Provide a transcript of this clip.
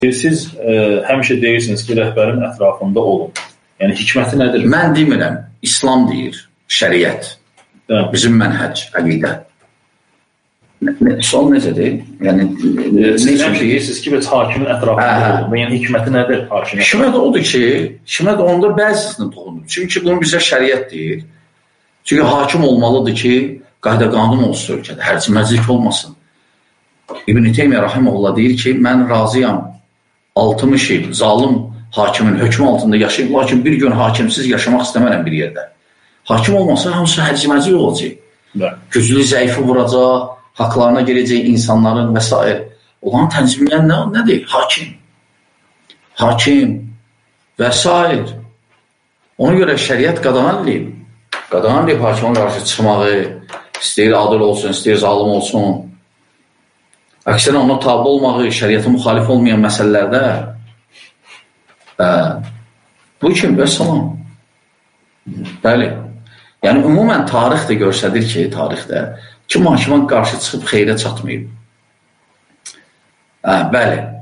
Siz həmişə deyirsiniz ki, rəhbərin ətrafında olun. Yəni, hikməti nədir? Mən demirəm, İslam deyir, şəriət, bizim mənhəc, əqidə. Sual necədir? Yəni, siz həmişə deyirsiniz ki, hakimin ətrafında olun. Yəni, hikməti nədir hakimin? Hikmət odur ki, hikmət onda bəzisini toxunur. Çünki bunu bizə şəriət deyir. Çünki hakim olmalıdır ki, qayda qanun olsun ölkədə, hərciməclik olmasın. İbn-i Teymiyyə Rahiməhullah deyir ki, mən razıyam 60 il zalim hakimin hökmü altında yaşayıb, lakin bir gün hakimsiz yaşamaq istəmərəm bir yerdə. Hakim olmasa hamısı hərciməclik olacaq. Güclü, zəifi vuracaq, haqlarına girəcək insanların və s. Olan tənzimləyən nədir? Hakim və s. Ona görə şəriət qadağan edib. Qadağan edib hakimin qarşı çıxmağı, istəyir adil olsun, istəyir zalim olsun. Əksərə ona tabi olmağı, şəriətə müxalif olmayan məsələlərdə bu kimi və salam. Bəli. Yəni, ümumən tarix də göstərir ki, kim hakimə qarşı çıxıb xeyrə çatmayıb. Bəli.